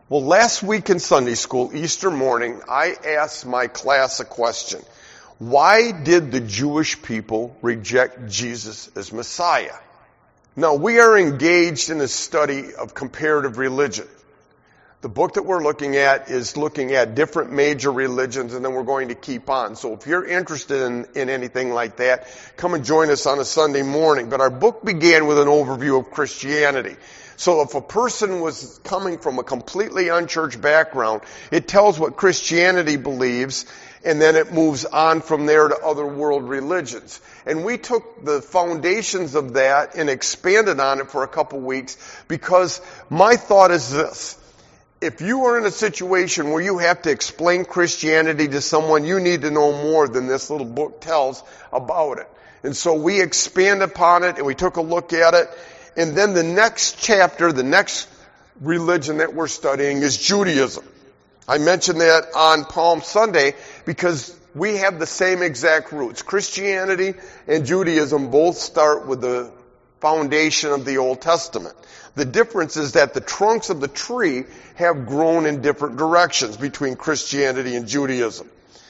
Well, last week in Sunday school, Easter morning, I asked my class a question. Why did the Jewish people reject Jesus as Messiah? Now, we are engaged in a study of comparative religion. The book that we're looking at is looking at different major religions, and then we're going to keep on. So if you're interested in anything like that, come and join us on a Sunday morning. But our book began with an overview of Christianity. So if a person was coming from a completely unchurched background, it tells what Christianity believes, and then it moves on from there to other world religions. And we took the foundations of that and expanded on it for a couple weeks, because my thought is this. If you are in a situation where you have to explain Christianity to someone, you need to know more than this little book tells about it. And so we expand upon it, and we took a look at it. And then the next chapter, the next religion that we're studying is Judaism. I mentioned that on Palm Sunday because we have the same exact roots. Christianity and Judaism both start with the foundation of the Old Testament. The difference is that the trunks of the tree have grown in different directions between Christianity and Judaism.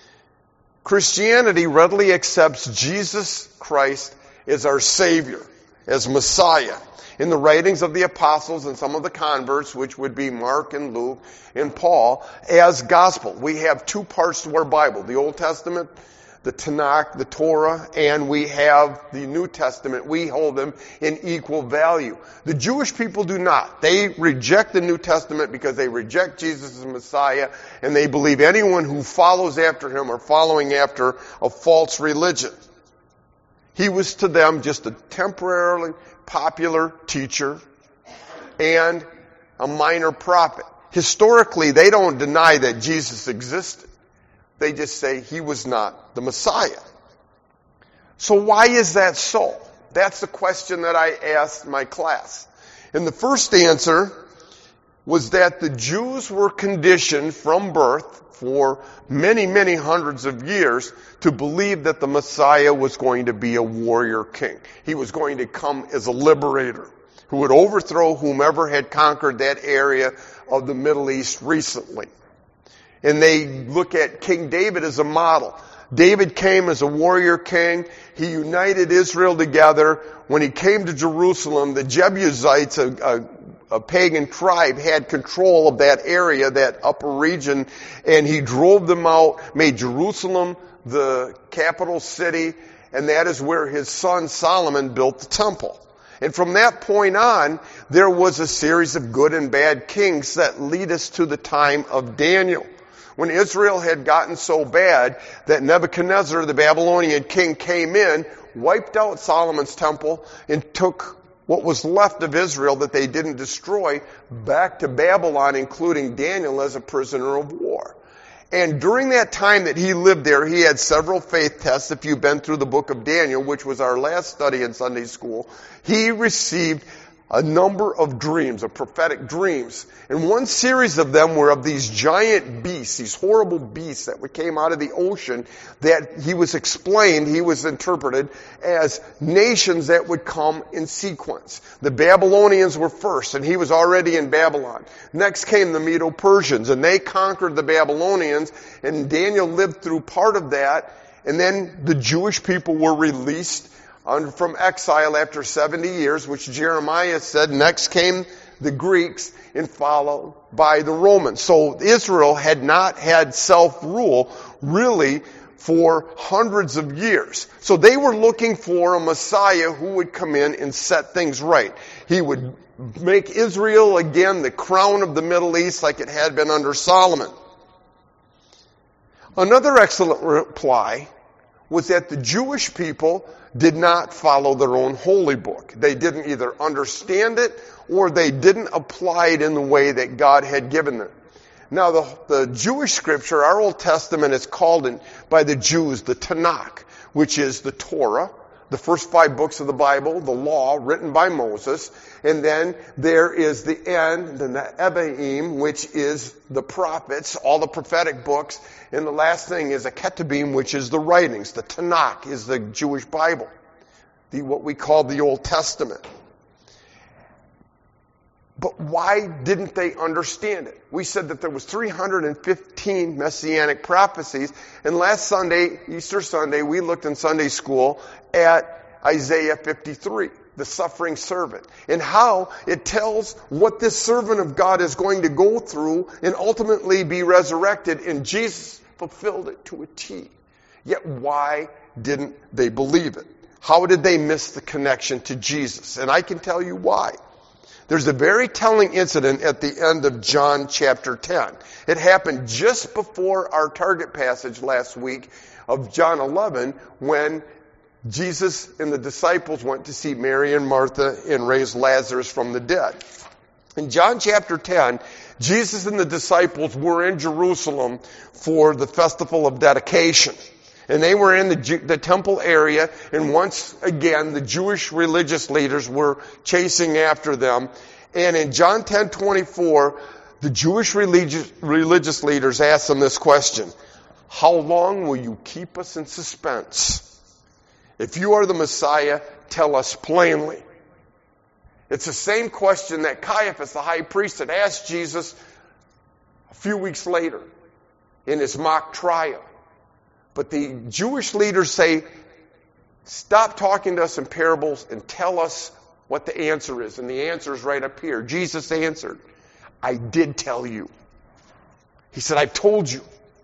Christianity readily accepts Jesus Christ as our Savior, as Messiah. In the writings of the apostles and some of the converts, which would be Mark and Luke and Paul, as gospel. We have two parts to our Bible, the Old Testament, the Tanakh, the Torah, and we have the New Testament. We hold them in equal value. The Jewish people do not. They reject the New Testament because they reject Jesus as Messiah, and they believe anyone who follows after him are following after a false religion. He was to them just a temporarily popular teacher and a minor prophet. Historically, they don't deny that Jesus existed. They just say he was not the Messiah. So why is that so? That's the question that I asked my class. And the first answer was that the Jews were conditioned from birth for many, many hundreds of years to believe that the Messiah was going to be a warrior king. He was going to come as a liberator who would overthrow whomever had conquered that area of the Middle East recently. And they look at King David as a model. David came as a warrior king. He united Israel together. When he came to Jerusalem, the Jebusites, a pagan tribe, had control of that area, that upper region, and he drove them out, made Jerusalem the capital city, and that is where his son Solomon built the temple. And from that point on, there was a series of good and bad kings that lead us to the time of Daniel. When Israel had gotten so bad that Nebuchadnezzar, the Babylonian king, came in, wiped out Solomon's temple, and took what was left of Israel that they didn't destroy back to Babylon, including Daniel as a prisoner of war. And during that time that he lived there, he had several faith tests. If you've been through the book of Daniel, which was our last study in Sunday school, he received a number of dreams, of prophetic dreams. And one series of them were of these giant beasts, these horrible beasts that came out of the ocean, that he was interpreted as nations that would come in sequence. The Babylonians were first, and he was already in Babylon. Next came the Medo-Persians, and they conquered the Babylonians, and Daniel lived through part of that, and then the Jewish people were released from exile after 70 years, which Jeremiah said. Next came the Greeks, and followed by the Romans. So Israel had not had self-rule really for hundreds of years. So they were looking for a Messiah who would come in and set things right. He would make Israel again the crown of the Middle East like it had been under Solomon. Another excellent reply was that the Jewish people did not follow their own holy book. They didn't either understand it or they didn't apply it in the way that God had given them. Now, the Jewish scripture, our Old Testament, is called by the Jews the Tanakh, which is the Torah, the first 5 books of the Bible, the law written by Moses, and then there is the end, the Nevi'im, which is the prophets, all the prophetic books, and the last thing is a Ketubim, which is the writings. The Tanakh is the Jewish Bible, what we call the Old Testament. But why didn't they understand it? We said that there was 315 messianic prophecies. And last Sunday, Easter Sunday, we looked in Sunday school at Isaiah 53, the suffering servant, and how it tells what this servant of God is going to go through and ultimately be resurrected. And Jesus fulfilled it to a T. Yet why didn't they believe it? How did they miss the connection to Jesus? And I can tell you why. There's a very telling incident at the end of John chapter 10. It happened just before our target passage last week of John 11, when Jesus and the disciples went to see Mary and Martha and raise Lazarus from the dead. In John chapter 10, Jesus and the disciples were in Jerusalem for the festival of dedication. And they were in the temple area, and once again, the Jewish religious leaders were chasing after them. And in John 10:24, the Jewish religious leaders asked them this question: how long will you keep us in suspense? If you are the Messiah, tell us plainly. It's the same question that Caiaphas, the high priest, had asked Jesus a few weeks later in his mock trial. But the Jewish leaders say, stop talking to us in parables and tell us what the answer is. And the answer is right up here. Jesus answered, I did tell you. He said, I've told you.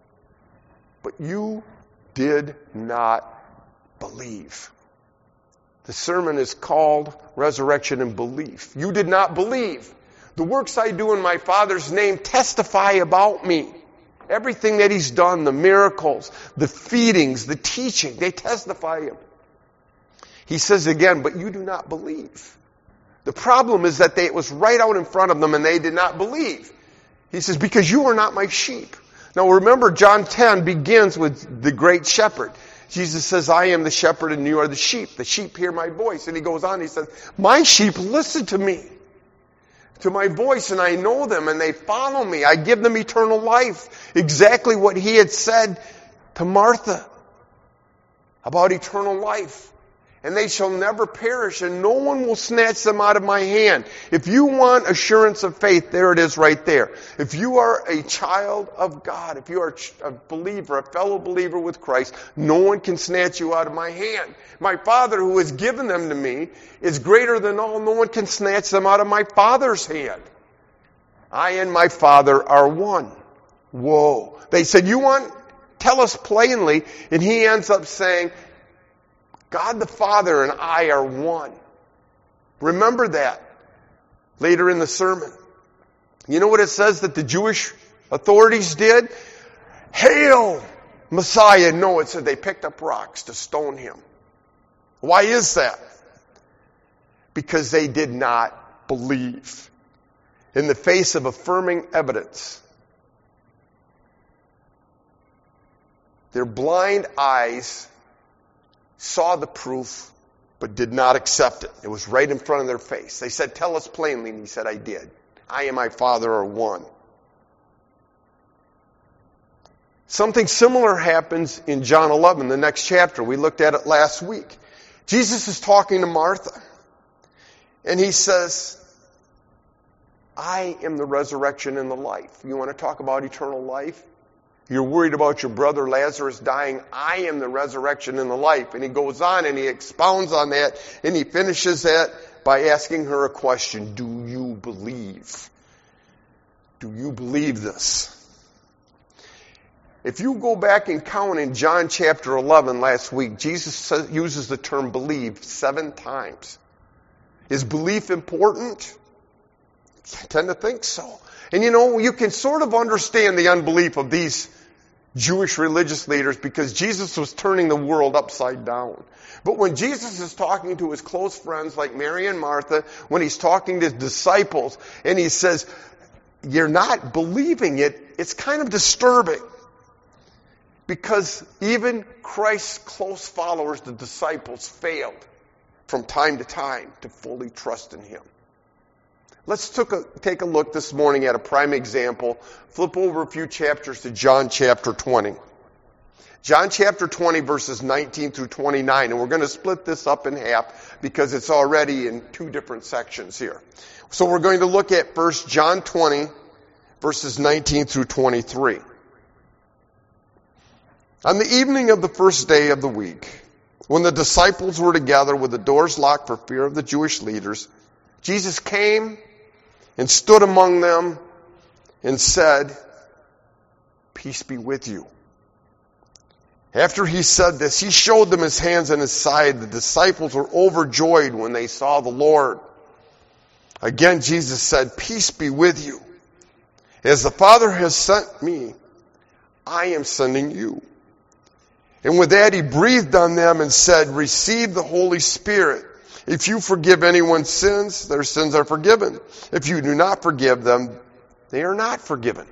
But you did not believe. The sermon is called Resurrection and Belief. You did not believe. The works I do in my Father's name testify about me. Everything that He's done, the miracles, the feedings, the teaching, they testify Him. He says again, but you do not believe. The problem is that it was right out in front of them and they did not believe. He says, because you are not my sheep. Now remember, John 10 begins with the great shepherd. Jesus says, I am the shepherd and you are the sheep. The sheep hear my voice. And He goes on, He says, my sheep listen to me, to my voice, and I know them, and they follow me. I give them eternal life. Exactly what He had said to Martha about eternal life. And they shall never perish, and no one will snatch them out of my hand. If you want assurance of faith, there it is right there. If you are a child of God, if you are a believer, a fellow believer with Christ, no one can snatch you out of my hand. My Father who has given them to me is greater than all. No one can snatch them out of my Father's hand. I and my Father are one. Whoa. They said, tell us plainly. And He ends up saying, God the Father and I are one. Remember that later in the sermon. You know what it says that the Jewish authorities did? Hail, Messiah. No, it said they picked up rocks to stone Him. Why is that? Because they did not believe. In the face of affirming evidence, their blind eyes saw the proof, but did not accept it. It was right in front of their face. They said, tell us plainly. And He said, I did. I and my Father are one. Something similar happens in John 11, the next chapter. We looked at it last week. Jesus is talking to Martha. And He says, I am the resurrection and the life. You want to talk about eternal life? You're worried about your brother Lazarus dying. I am the resurrection and the life. And He goes on and He expounds on that. And He finishes that by asking her a question. Do you believe? Do you believe this? If you go back and count in John chapter 11 last week, Jesus uses the term believe 7 times. Is belief important? I tend to think so. And you can sort of understand the unbelief of these Jewish religious leaders because Jesus was turning the world upside down. But when Jesus is talking to His close friends like Mary and Martha, when He's talking to His disciples, and He says, you're not believing it, it's kind of disturbing. Because even Christ's close followers, the disciples, failed from time to time to fully trust in Him. Let's take a look this morning at a prime example. Flip over a few chapters to John chapter 20. John chapter 20 verses 19 through 29. And we're going to split this up in half because it's already in 2 different sections here. So we're going to look at 1 John 20, verses 19 through 23. On the evening of the first day of the week, when the disciples were together with the doors locked for fear of the Jewish leaders, Jesus came and stood among them and said, "Peace be with you." After he said this, he showed them his hands and his side. The disciples were overjoyed when they saw the Lord. Again, Jesus said, "Peace be with you. As the Father has sent me, I am sending you." And with that, he breathed on them and said, "Receive the Holy Spirit. If you forgive anyone's sins, their sins are forgiven. If you do not forgive them, they are not forgiven."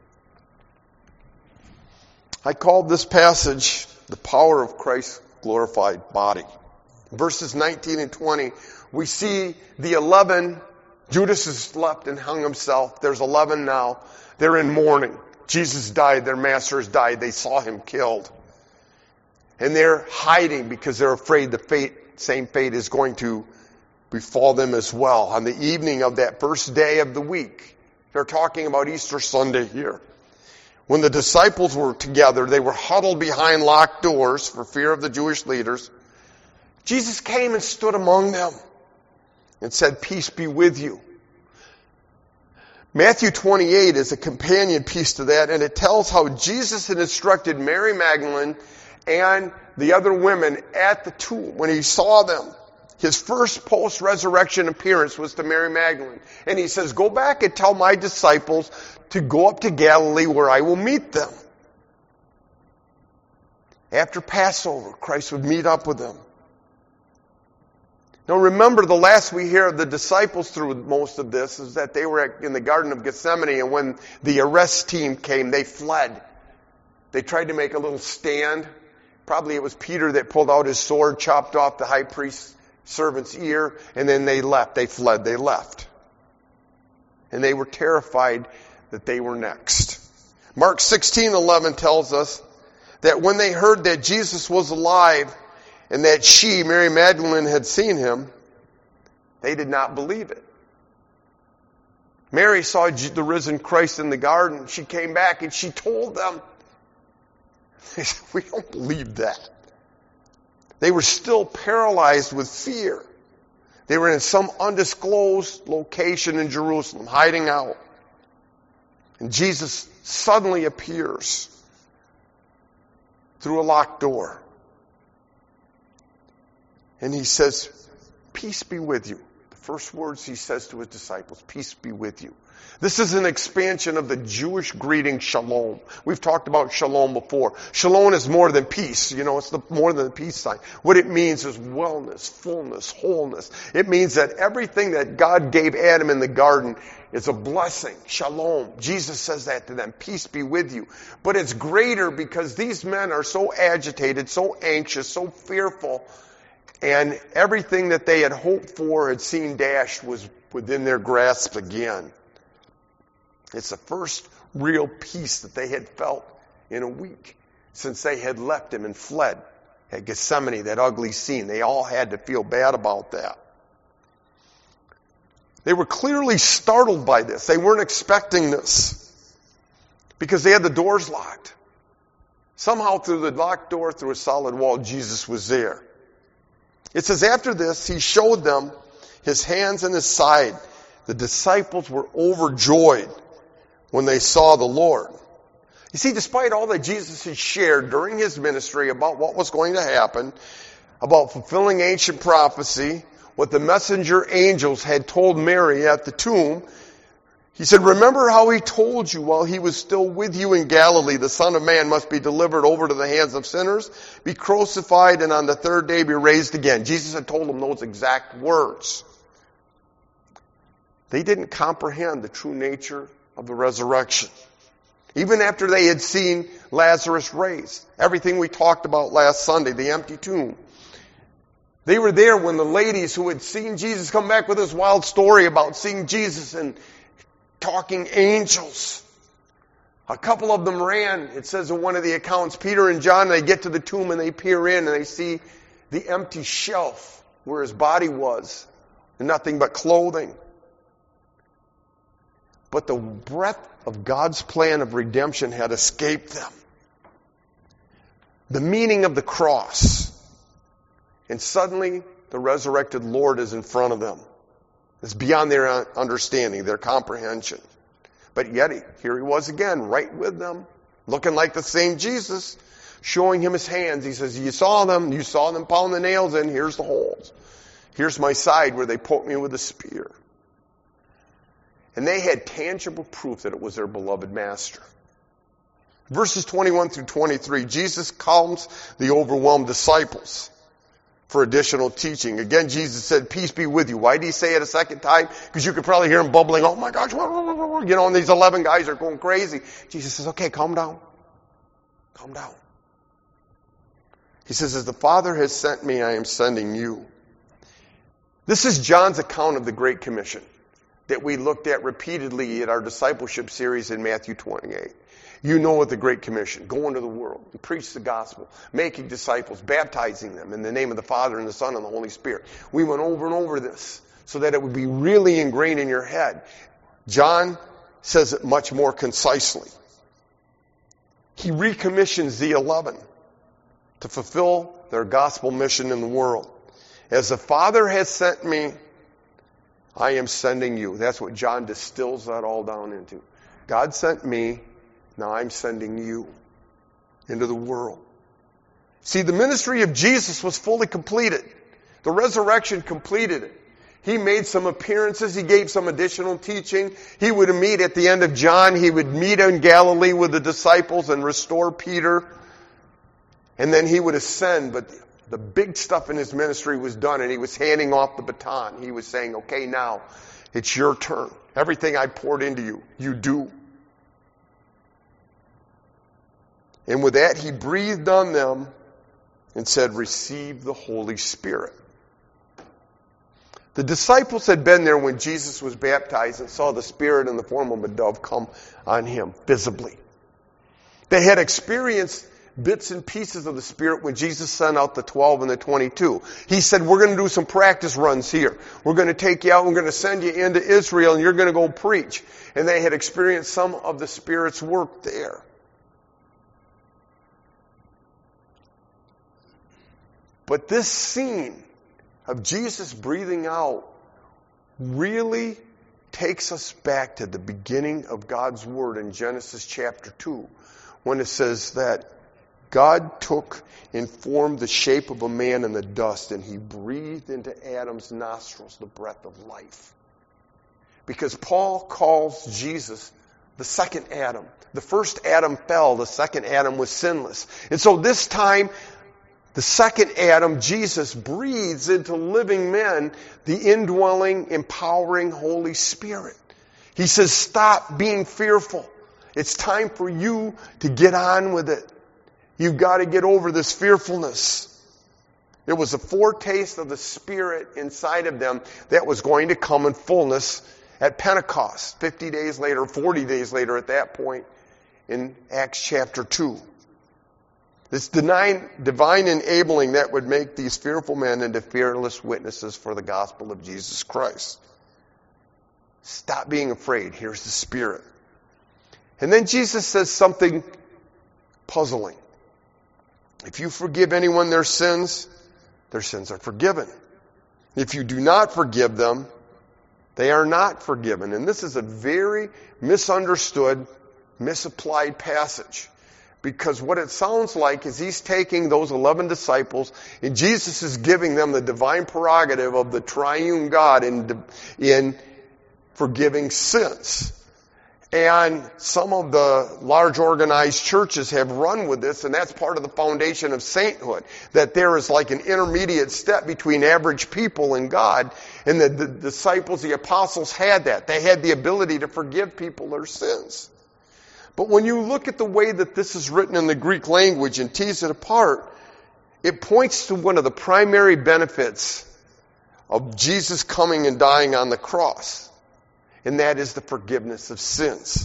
I called this passage the power of Christ's glorified body. Verses 19 and 20, we see the 11. Judas has left and hung himself. There's 11 now. They're in mourning. Jesus died. Their master has died. They saw him killed. And they're hiding because they're afraid the same fate is going to befall them as well. On the evening of that first day of the week, they're talking about Easter Sunday here. When the disciples were together, they were huddled behind locked doors for fear of the Jewish leaders. Jesus came and stood among them and said, "Peace be with you." Matthew 28 is a companion piece to that, and it tells how Jesus had instructed Mary Magdalene and the other women at the tomb when he saw them. His first post-resurrection appearance was to Mary Magdalene. And he says, "Go back and tell my disciples to go up to Galilee where I will meet them." After Passover, Christ would meet up with them. Now remember, the last we hear of the disciples through most of this is that they were in the Garden of Gethsemane, and when the arrest team came, they fled. They tried to make a little stand. Probably it was Peter that pulled out his sword, chopped off the high priest's servant's ear, and then they left. They fled. They left. And they were terrified that they were next. Mark 16:11 tells us that when they heard that Jesus was alive and that she, Mary Magdalene, had seen him, they did not believe it. Mary saw the risen Christ in the garden. She came back and she told them. They said, "We don't believe that." They were still paralyzed with fear. They were in some undisclosed location in Jerusalem, hiding out. And Jesus suddenly appears through a locked door. And he says, "Peace be with you." The first words he says to his disciples, "Peace be with you." This is an expansion of the Jewish greeting shalom. We've talked about shalom before. Shalom is more than peace. It's more than the peace sign. What it means is wellness, fullness, wholeness. It means that everything that God gave Adam in the garden is a blessing. Shalom. Jesus says that to them. "Peace be with you." But it's greater because these men are so agitated, so anxious, so fearful, and everything that they had hoped for, had seen dashed, was within their grasp again. It's the first real peace that they had felt in a week since they had left him and fled at Gethsemane, that ugly scene. They all had to feel bad about that. They were clearly startled by this. They weren't expecting this because they had the doors locked. Somehow through the locked door, through a solid wall, Jesus was there. It says, after this, he showed them his hands and his side. The disciples were overjoyed when they saw the Lord. You see, despite all that Jesus had shared during his ministry about what was going to happen, about fulfilling ancient prophecy, what the messenger angels had told Mary at the tomb, he said, "Remember how he told you while he was still with you in Galilee, the Son of Man must be delivered over to the hands of sinners, be crucified, and on the third day be raised again." Jesus had told them those exact words. They didn't comprehend the true nature of the resurrection. Even after they had seen Lazarus raised, everything we talked about last Sunday, the empty tomb. They were there when the ladies who had seen Jesus come back with this wild story about seeing Jesus and talking angels. A couple of them ran. It says in one of the accounts, Peter and John, they get to the tomb and they peer in and they see the empty shelf where his body was and nothing but clothing. But the breadth of God's plan of redemption had escaped them. The meaning of the cross. And suddenly, the resurrected Lord is in front of them. It's beyond their understanding, their comprehension. But yet, here he was again, right with them, looking like the same Jesus, showing him his hands. He says, you saw them pound the nails in, here's the holes. Here's my side where they poked me with a spear. And they had tangible proof that it was their beloved master. Verses 21 through 23, Jesus calms the overwhelmed disciples for additional teaching. Again, Jesus said, peace be with you. Why did he say it a second time? Because you could probably hear him bubbling, oh my gosh, and these 11 guys are going crazy. Jesus says, okay, calm down. Calm down. He says, as the Father has sent me, I am sending you. This is John's account of the Great Commission that we looked at repeatedly at our discipleship series in Matthew 28. You know what the Great Commission, go into the world and preach the gospel, making disciples, baptizing them in the name of the Father and the Son and the Holy Spirit. We went over and over this so that it would be really ingrained in your head. John says it much more concisely. He recommissions the 11 to fulfill their gospel mission in the world. As the Father has sent me, I am sending you. That's what John distills that all down into. God sent me, now I'm sending you into the world. See, the ministry of Jesus was fully completed. The resurrection completed it. He made some appearances. He gave some additional teaching. He would meet at the end of John. He would meet in Galilee with the disciples and restore Peter. And then he would ascend, but the big stuff in his ministry was done, and he was handing off the baton. He was saying, okay, now it's your turn. Everything I poured into you, you do. And with that, he breathed on them and said, receive the Holy Spirit. The disciples had been there when Jesus was baptized and saw the Spirit in the form of a dove come on him visibly. They had experienced bits and pieces of the Spirit when Jesus sent out the 12 and the 22. He said, we're going to do some practice runs here. We're going to take you out, we're going to send you into Israel, and you're going to go preach. And they had experienced some of the Spirit's work there. But this scene of Jesus breathing out really takes us back to the beginning of God's Word in Genesis chapter 2, when it says that God took and formed the shape of a man in the dust, and he breathed into Adam's nostrils the breath of life. Because Paul calls Jesus the second Adam. The first Adam fell, the second Adam was sinless. And so this time, the second Adam, Jesus, breathes into living men the indwelling, empowering Holy Spirit. He says, stop being fearful. It's time for you to get on with it. You've got to get over this fearfulness. It was a foretaste of the Spirit inside of them that was going to come in fullness at Pentecost, 50 days later, 40 days later at that point in Acts chapter 2. This divine enabling that would make these fearful men into fearless witnesses for the gospel of Jesus Christ. Stop being afraid. Here's the Spirit. And then Jesus says something puzzling. If you forgive anyone their sins are forgiven. If you do not forgive them, they are not forgiven. And this is a very misunderstood, misapplied passage. Because what it sounds like is he's taking those 11 disciples and Jesus is giving them the divine prerogative of the triune God in forgiving sins. And some of the large organized churches have run with this, and that's part of the foundation of sainthood. That there is like an intermediate step between average people and God. And the disciples, the apostles had that. They had the ability to forgive people their sins. But when you look at the way that this is written in the Greek language and tease it apart, it points to one of the primary benefits of Jesus coming and dying on the cross. And that is the forgiveness of sins.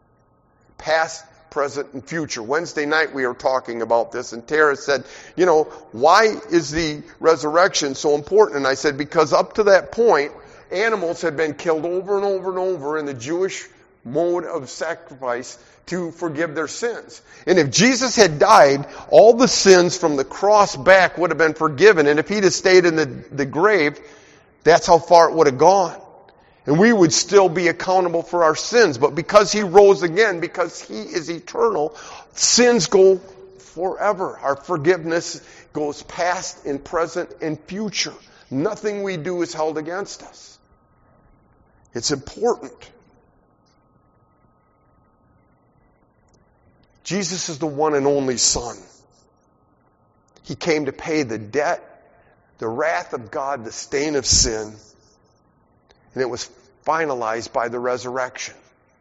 Past, present, and future. Wednesday night we were talking about this, and Tara said, why is the resurrection so important? And I said, because up to that point, animals had been killed over and over and over in the Jewish mode of sacrifice to forgive their sins. And if Jesus had died, all the sins from the cross back would have been forgiven. And if he'd have stayed in the grave, that's how far it would have gone. And we would still be accountable for our sins. But because he rose again, because he is eternal, sins go forever. Our forgiveness goes past and present and future. Nothing we do is held against us. It's important. Jesus is the one and only Son. He came to pay the debt, the wrath of God, the stain of sin, and it was finalized by the resurrection.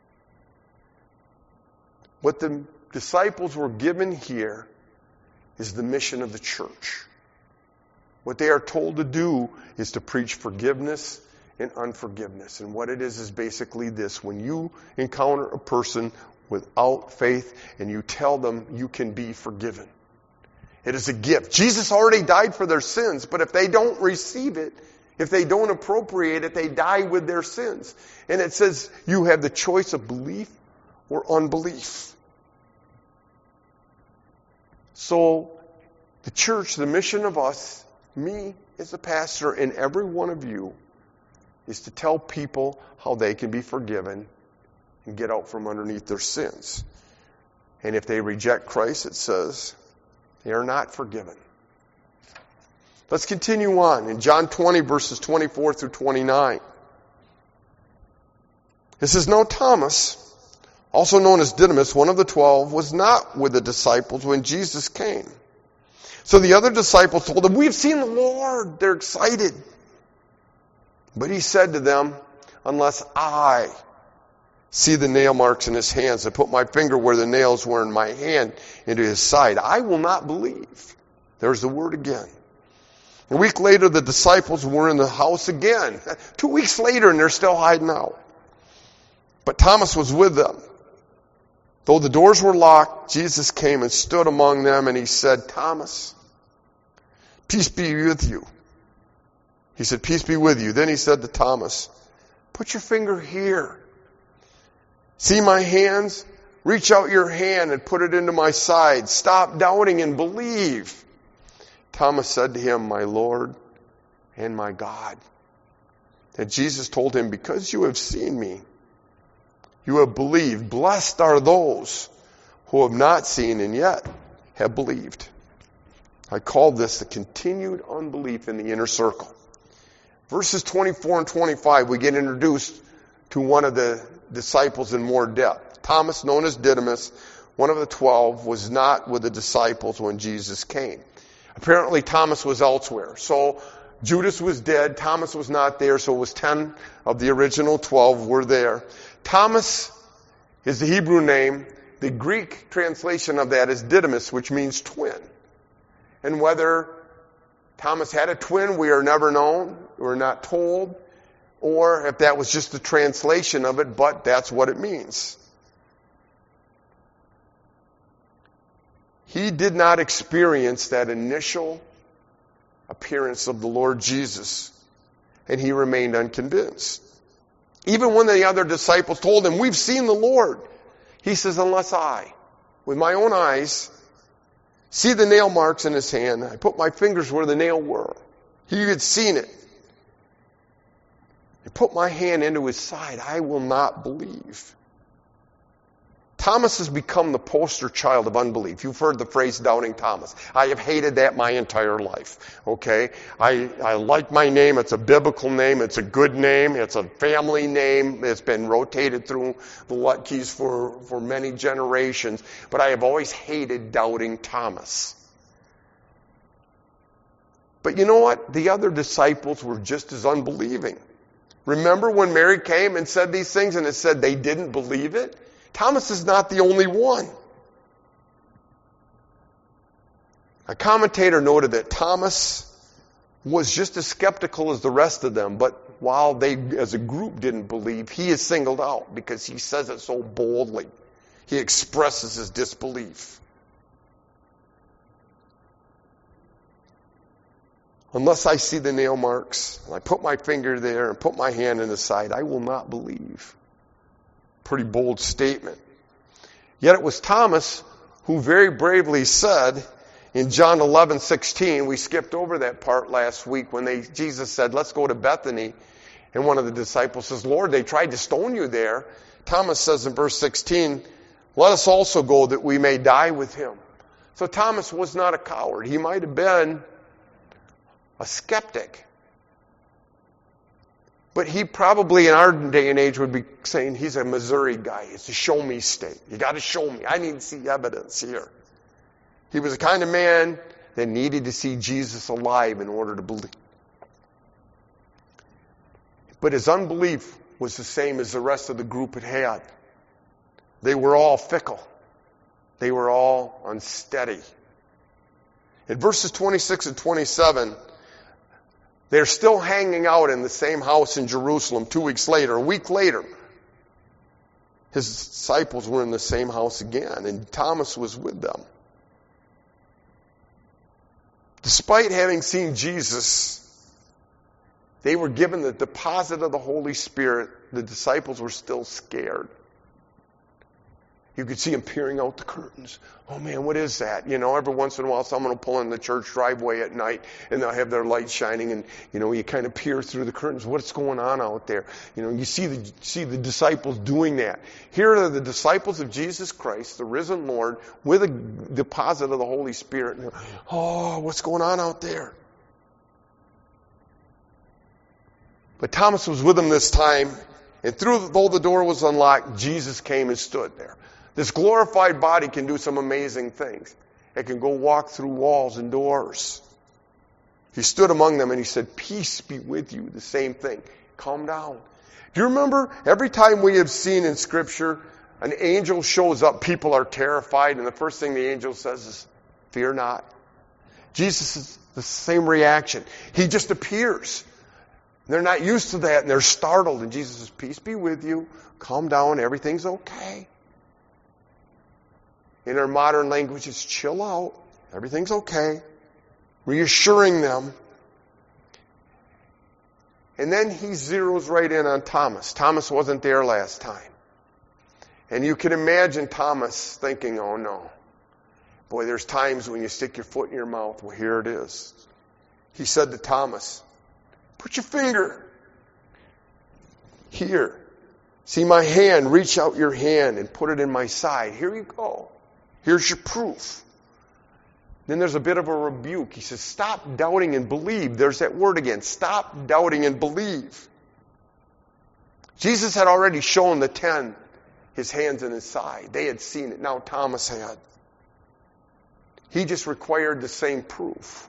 What the disciples were given here is the mission of the church. What they are told to do is to preach forgiveness and unforgiveness. And what it is basically this: when you encounter a person without faith and you tell them you can be forgiven, it is a gift. Jesus already died for their sins, but if they don't receive it, if they don't appropriate it, they die with their sins. And it says you have the choice of belief or unbelief. So the church, the mission of us, me as a pastor, and every one of you, is to tell people how they can be forgiven and get out from underneath their sins. And if they reject Christ, it says they are not forgiven. Let's continue on in John 20, verses 24 through 29. It says, "Now Thomas, also known as Didymus, one of the 12, was not with the disciples when Jesus came. So the other disciples told him, 'We've seen the Lord.' They're excited. But he said to them, 'Unless I see the nail marks in his hands and put my finger where the nails were in my hand into his side, I will not believe.'" There's the word again. A week later, the disciples were in the house again. 2 weeks later, and they're still hiding out. But Thomas was with them. Though the doors were locked, Jesus came and stood among them, and he said, "Thomas, peace be with you." He said, "Peace be with you." Then he said to Thomas, "Put your finger here. See my hands? Reach out your hand and put it into my side. Stop doubting and believe." Thomas said to him, "My Lord and my God." And Jesus told him, "Because you have seen me, you have believed. Blessed are those who have not seen and yet have believed." I call this the continued unbelief in the inner circle. Verses 24 and 25, we get introduced to one of the disciples in more depth. Thomas, known as Didymus, one of the 12, was not with the disciples when Jesus came. Apparently Thomas was elsewhere. So Judas was dead, Thomas was not there, so it was 10 of the original 12 were there. Thomas is the Hebrew name. The Greek translation of that is Didymus, which means twin. And whether Thomas had a twin, we are never known, we're not told, or if that was just the translation of it, but that's what it means. He did not experience that initial appearance of the Lord Jesus, and he remained unconvinced. Even when the other disciples told him, "We've seen the Lord," he says, "Unless I, with my own eyes, see the nail marks in his hand, I put my fingers where the nail were." He had seen it. "I put my hand into his side, I will not believe." Thomas has become the poster child of unbelief. You've heard the phrase doubting Thomas. I have hated that my entire life. Okay? I like my name. It's a biblical name. It's a good name. It's a family name. It's been rotated through the Lutkes for many generations. But I have always hated doubting Thomas. But you know what? The other disciples were just as unbelieving. Remember when Mary came and said these things and it said they didn't believe it? Thomas is not the only one. A commentator noted that Thomas was just as skeptical as the rest of them, but while they as a group didn't believe, he is singled out because he says it so boldly. He expresses his disbelief. "Unless I see the nail marks, and I put my finger there and put my hand in the side, I will not believe." Pretty bold statement. Yet it was Thomas who very bravely said in John 11:16, we skipped over that part last week when Jesus said, let's go to Bethany. And one of the disciples says, Lord, they tried to stone you there. Thomas says in verse 16, let us also go that we may die with him. So Thomas was not a coward. He might have been a skeptic. But he probably in our day and age would be saying he's a Missouri guy. It's a show me state. You got to show me. I need to see evidence here. He was the kind of man that needed to see Jesus alive in order to believe. But his unbelief was the same as the rest of the group had. They were all fickle. They were all unsteady. In verses 26 and 27, they're still hanging out in the same house in Jerusalem 2 weeks later. A week later, his disciples were in the same house again, and Thomas was with them. Despite having seen Jesus, they were given the deposit of the Holy Spirit. The disciples were still scared. You could see them peering out the curtains. Oh man, what is that? You know, every once in a while someone will pull in the church driveway at night and they'll have their lights shining and, you know, you kind of peer through the curtains. What's going on out there? You know, you see the disciples doing that. Here are the disciples of Jesus Christ, the risen Lord, with a deposit of the Holy Spirit. And oh, what's going on out there? But Thomas was with them this time, and though the door was unlocked, Jesus came and stood there. This glorified body can do some amazing things. It can go walk through walls and doors. He stood among them and he said, peace be with you. The same thing. Calm down. Do you remember every time we have seen in Scripture an angel shows up, people are terrified, and the first thing the angel says is, fear not. Jesus is the same reaction. He just appears. They're not used to that, and they're startled. And Jesus says, peace be with you. Calm down. Everything's okay. In our modern language, it's chill out. Everything's okay. Reassuring them. And then he zeroes right in on Thomas. Thomas wasn't there last time. And you can imagine Thomas thinking, oh no. Boy, there's times when you stick your foot in your mouth. Well, here it is. He said to Thomas, put your finger here. See my hand. Reach out your hand and put it in my side. Here you go. Here's your proof. Then there's a bit of a rebuke. He says, stop doubting and believe. There's that word again. Stop doubting and believe. Jesus had already shown the 10 his hands and his side. They had seen it. Now Thomas had. He just required the same proof.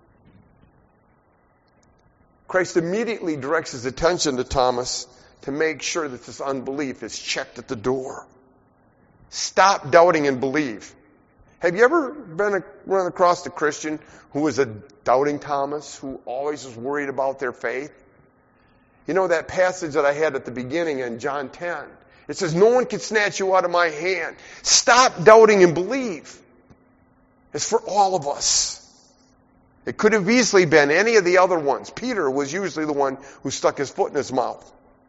Christ immediately directs his attention to Thomas to make sure that this unbelief is checked at the door. Stop doubting and believe. Have you ever run across a Christian who was a doubting Thomas, who always was worried about their faith? You know that passage that I had at the beginning in John 10? It says, no one can snatch you out of my hand. Stop doubting and believe. It's for all of us. It could have easily been any of the other ones. Peter was usually the one who stuck his foot in his mouth.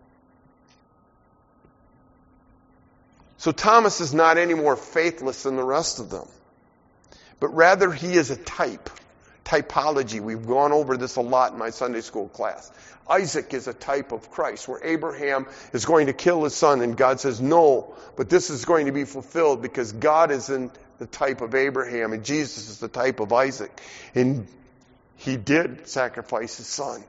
So Thomas is not any more faithless than the rest of them. But rather he is a type. Typology. We've gone over this a lot in my Sunday school class. Isaac is a type of Christ, where Abraham is going to kill his son, and God says, no, but this is going to be fulfilled because God is in the type of Abraham, and Jesus is the type of Isaac. And he did sacrifice his son.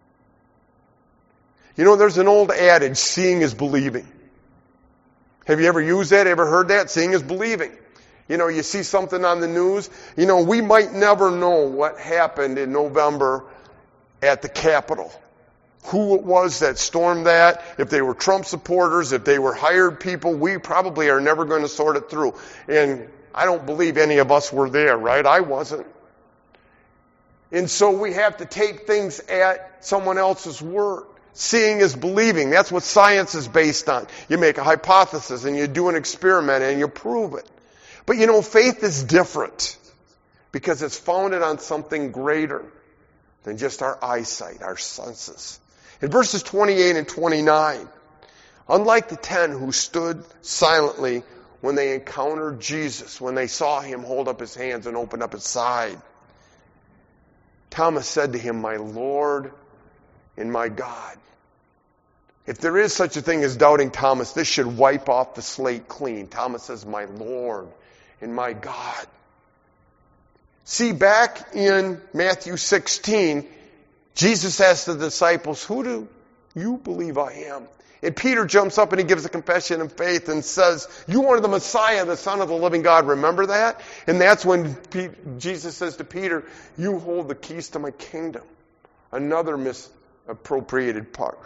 You know, there's an old adage, seeing is believing. Have you ever used that? Ever heard that? Seeing is believing. You know, you see something on the news. You know, we might never know what happened in November at the Capitol. Who it was that stormed that, if they were Trump supporters, if they were hired people, we probably are never going to sort it through. And I don't believe any of us were there, right? I wasn't. And so we have to take things at someone else's word. Seeing is believing. That's what science is based on. You make a hypothesis and you do an experiment and you prove it. But you know, faith is different because it's founded on something greater than just our eyesight, our senses. In verses 28 and 29, Unlike the 10 who stood silently when they encountered Jesus, when they saw him hold up his hands and open up his side, Thomas said to him, "My Lord and my God." If there is such a thing as doubting Thomas, this should wipe off the slate clean. Thomas says, "My Lord and my God." See, back in Matthew 16, Jesus asked the disciples, "Who do you believe I am?" And Peter jumps up and he gives a confession of faith and says, "You are the Messiah, the Son of the living God." Remember that? And that's when Jesus says to Peter, "You hold the keys to my kingdom." Another misappropriated part.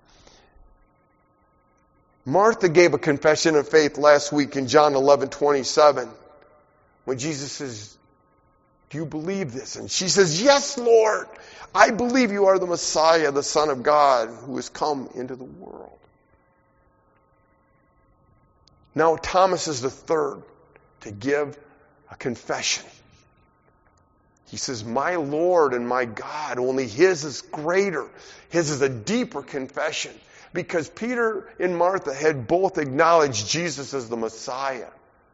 Martha gave a confession of faith last week in John 11:27 when Jesus says, "Do you believe this?" And she says, "Yes, Lord. I believe you are the Messiah, the Son of God, who has come into the world." Now Thomas is the third to give a confession. He says, "My Lord and my God." Only his is greater. His is a deeper confession. Because Peter and Martha had both acknowledged Jesus as the Messiah.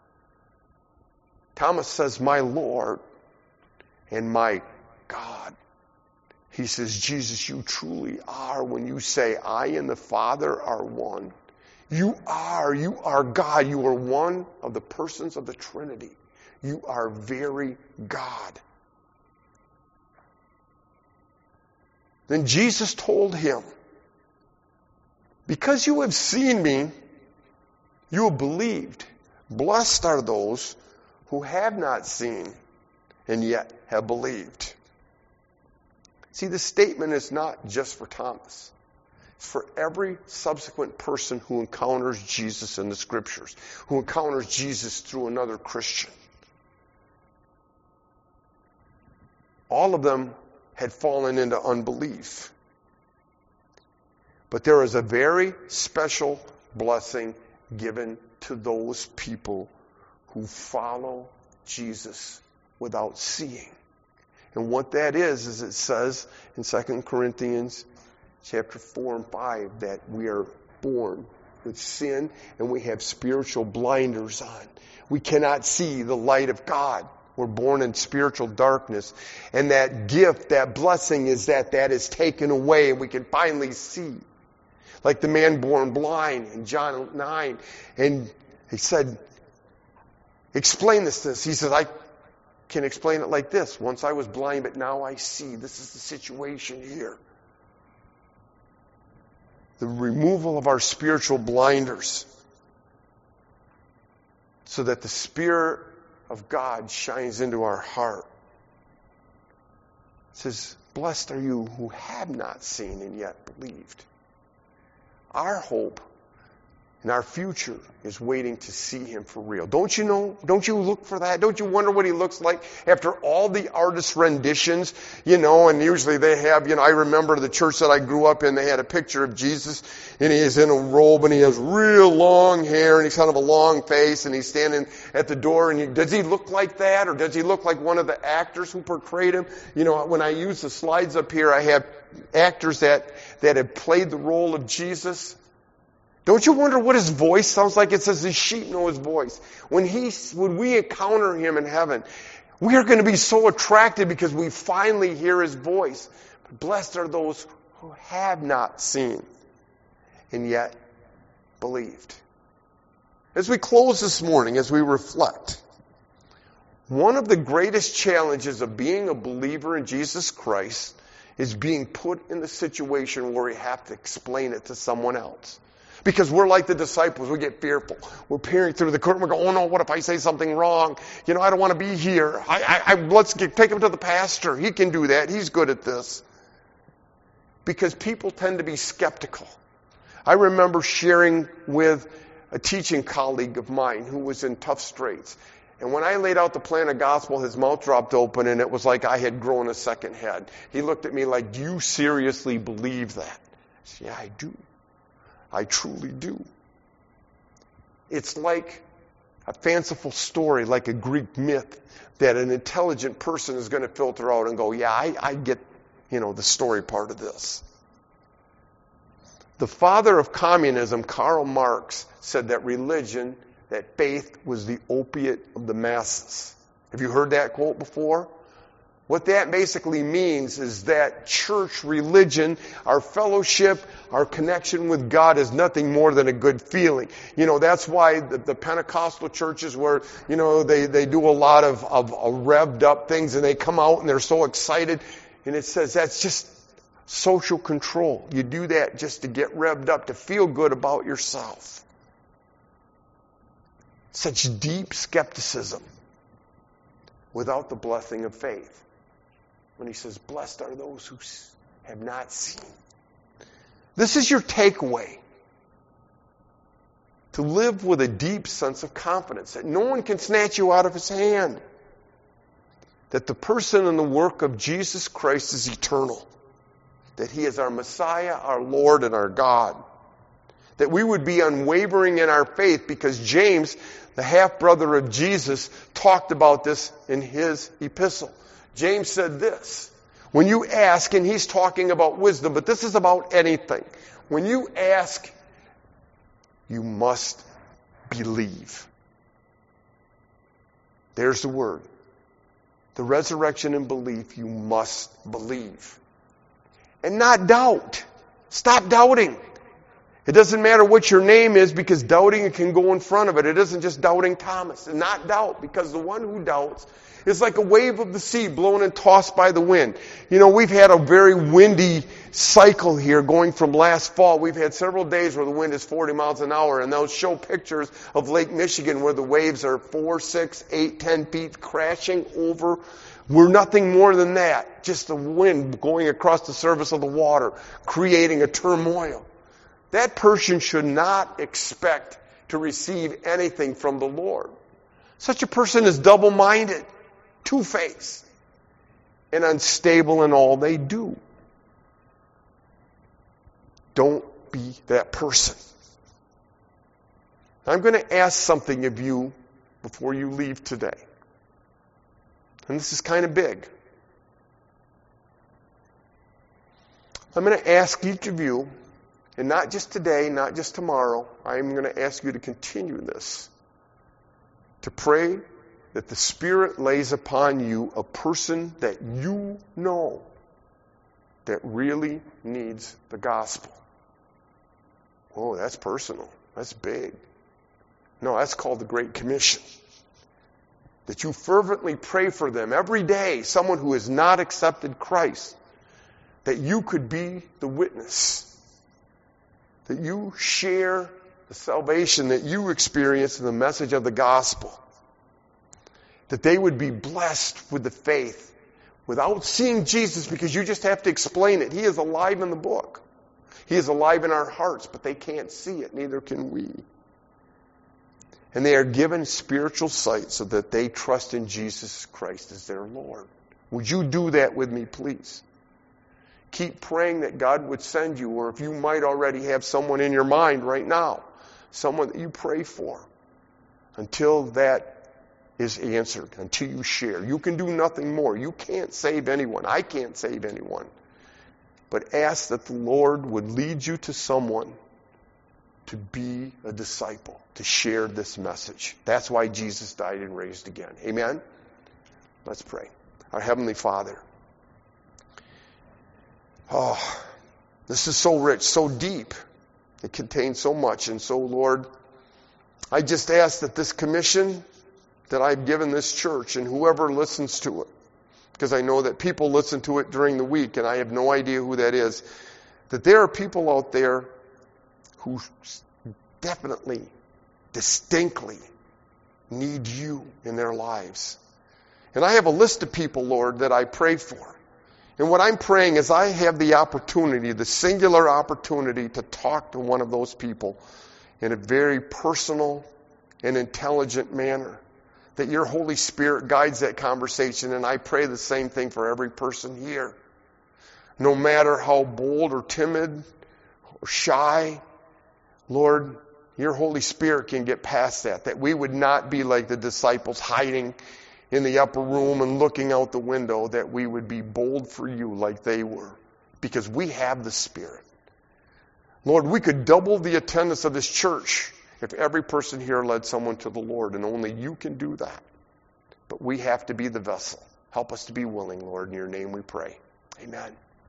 Thomas says, "My Lord and my God." He says, "Jesus, you truly are when you say I and the Father are one. You are God. You are one of the persons of the Trinity. You are very God." Then Jesus told him, "Because you have seen me, you have believed. Blessed are those who have not seen and yet have believed." See, this statement is not just for Thomas. It's for every subsequent person who encounters Jesus in the Scriptures, who encounters Jesus through another Christian. All of them had fallen into unbelief. But there is a very special blessing given to those people who follow Jesus without seeing. And what that is it says in 2 Corinthians chapter 4 and 5 that we are born with sin and we have spiritual blinders on. We cannot see the light of God. We're born in spiritual darkness. And that gift, that blessing is that is taken away and we can finally see. Like the man born blind in John 9. And he said, "Explain this to us." He said, "I can explain it like this. Once I was blind, but now I see." This is the situation here. The removal of our spiritual blinders so that the Spirit of God shines into our heart. It says, "Blessed are you who have not seen and yet believed." Our hope and our future is waiting to see him for real. Don't you know? Don't you look for that? Don't you wonder what he looks like after all the artist renditions? And usually they have, I remember the church that I grew up in, they had a picture of Jesus, and he is in a robe, and he has real long hair, and he's kind of a long face, and he's standing at the door, and does he look like that, or does he look like one of the actors who portrayed him? When I use the slides up here, I have actors that have played the role of Jesus. Don't you wonder what his voice sounds like? It says the sheep know his voice. When we encounter him in heaven, we are going to be so attracted because we finally hear his voice. But blessed are those who have not seen and yet believed. As we close this morning, as we reflect, one of the greatest challenges of being a believer in Jesus Christ is being put in the situation where we have to explain it to someone else. Because we're like the disciples. We get fearful. We're peering through the curtain. We go, "Oh no, what if I say something wrong? I don't want to be here. Let's take him to the pastor. He can do that. He's good at this." Because people tend to be skeptical. I remember sharing with a teaching colleague of mine who was in tough straits. And when I laid out the plan of gospel, his mouth dropped open and it was like I had grown a second head. He looked at me like, "Do you seriously believe that?" I said, "Yeah, I do. I truly do." It's like a fanciful story, like a Greek myth, that an intelligent person is going to filter out and go, "Yeah, I get, the story part of this." The father of communism, Karl Marx, said that religion, that faith was the opiate of the masses. Have you heard that quote before? What that basically means is that church religion, our fellowship, our connection with God is nothing more than a good feeling. That's why the Pentecostal churches where, they do a lot of revved up things and they come out and they're so excited. And it says that's just social control. You do that just to get revved up, to feel good about yourself. Such deep skepticism without the blessing of faith. When he says, blessed are those who have not seen. This is your takeaway. To live with a deep sense of confidence that no one can snatch you out of his hand. That the person and the work of Jesus Christ is eternal. That he is our Messiah, our Lord, and our God. That we would be unwavering in our faith because James, the half-brother of Jesus, talked about this in his epistle. James said this, when you ask, and he's talking about wisdom, but this is about anything. When you ask, you must believe. There's the word. The resurrection and belief, you must believe. And not doubt. Stop doubting. It doesn't matter what your name is because doubting can go in front of it. It isn't just doubting Thomas. And not doubt, because the one who doubts is like a wave of the sea blown and tossed by the wind. We've had a very windy cycle here going from last fall. We've had several days where the wind is 40 miles an hour, and they'll show pictures of Lake Michigan where the waves are 4, 6, 8, 10 feet crashing over. We're nothing more than that. Just the wind going across the surface of the water, creating a turmoil. That person should not expect to receive anything from the Lord. Such a person is double-minded, two-faced, and unstable in all they do. Don't be that person. I'm going to ask something of you before you leave today. And this is kind of big. I'm going to ask each of you, and not just today, not just tomorrow, I'm going to ask you to continue this, to pray that the Spirit lays upon you a person that you know that really needs the gospel. Oh, that's personal. That's big. No, that's called the Great Commission. That you fervently pray for them every day, someone who has not accepted Christ, that you could be the witness, that you share the salvation that you experience in the message of the gospel, that they would be blessed with the faith without seeing Jesus, because you just have to explain it. He is alive in the book. He is alive in our hearts, but they can't see it, neither can we. And they are given spiritual sight so that they trust in Jesus Christ as their Lord. Would you do that with me, please? Keep praying that God would send you, or if you might already have someone in your mind right now, someone that you pray for, until that is answered, until you share. You can do nothing more. You can't save anyone. I can't save anyone. But ask that the Lord would lead you to someone to be a disciple, to share this message. That's why Jesus died and raised again. Amen? Let's pray. Our Heavenly Father. Oh, this is so rich, so deep. It contains so much. And so, Lord, I just ask that this commission that I've given this church and whoever listens to it, because I know that people listen to it during the week and I have no idea who that is, that there are people out there who definitely, distinctly need you in their lives. And I have a list of people, Lord, that I pray for. And what I'm praying is I have the opportunity, the singular opportunity, to talk to one of those people in a very personal and intelligent manner. That your Holy Spirit guides that conversation, and I pray the same thing for every person here. No matter how bold or timid or shy, Lord, your Holy Spirit can get past that. That we would not be like the disciples hiding in the upper room and looking out the window, that we would be bold for you like they were, because we have the Spirit. Lord, we could double the attendance of this church if every person here led someone to the Lord, and only you can do that. But we have to be the vessel. Help us to be willing, Lord. In your name we pray. Amen.